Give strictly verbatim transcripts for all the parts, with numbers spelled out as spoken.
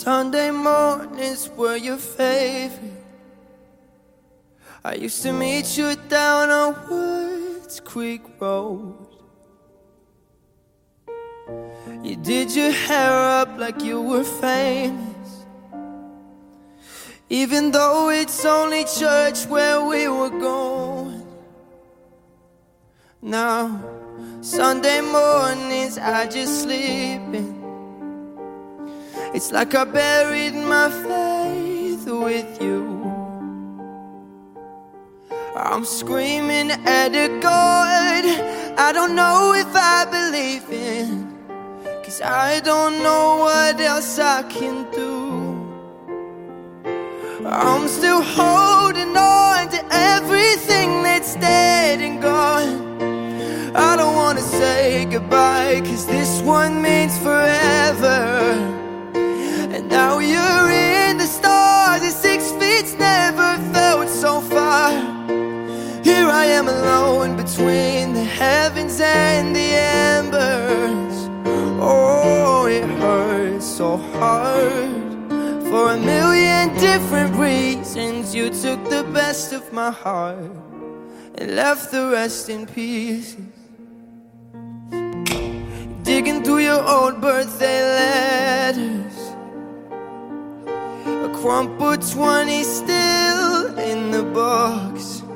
Sunday mornings were your favorite. I used to meet you down on Woods Creek Road. You did your hair up like you were famous, even though it's only church where we were going. Now, Sunday mornings I just sleep in. It's like I buried my faith with you. I'm screaming at a God I don't know if I believe in, 'cause I don't know what else I can do. I'm still holding on to everything that's dead and gone. I don't wanna say goodbye, 'cause this one means forever. And now you're in the stars, and six feet's never felt so far. Here I am alone between the heavens and the embers. Oh, it hurts so hard. For a million different reasons, you took the best of my heart and left the rest in pieces. Digging through your old birthday letters, a crumpled twenty still in the box.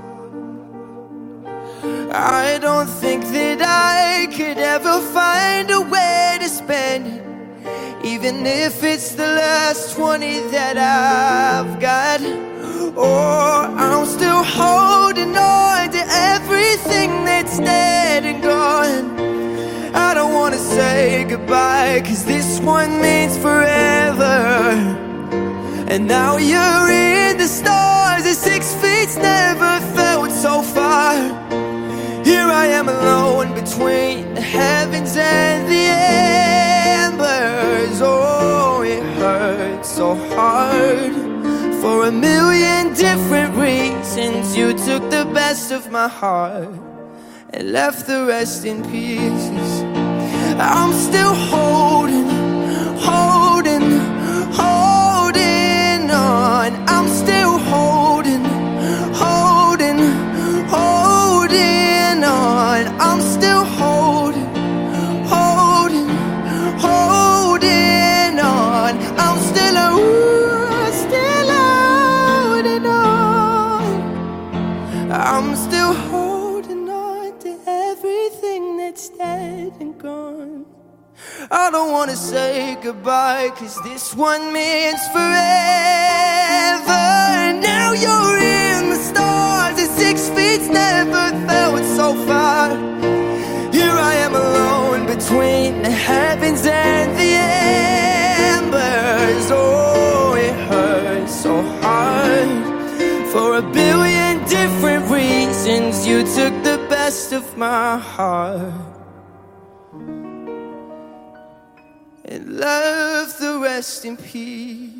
I don't think that I could ever find a way to spend it, even if it's the last twenty that I've got. Oh, I'm still holding on to everything that's dead and gone. I don't wanna say goodbye, 'cause this one means forever. And now you're in the stars, and six feet's never felt so far. Here I am alone between the heavens and the embers. Oh, it hurts so hard. For a million different reasons, you took the best of my heart and left the rest in pieces. I'm still holding, holding, holding on. I'm still holding, holding, holding on. I'm still holding, holding, holding on. I'm still, ooh, still holding on. I'm still holding on to everything that's dead and gone. I don't wanna say goodbye, 'cause this one means forever. Now you're in the stars, and six feet's never felt so far. Here I am alone between the heavens and the embers. Oh, it hurts so hard. For a billion different reasons, you took the best of my heart and left the rest in peace.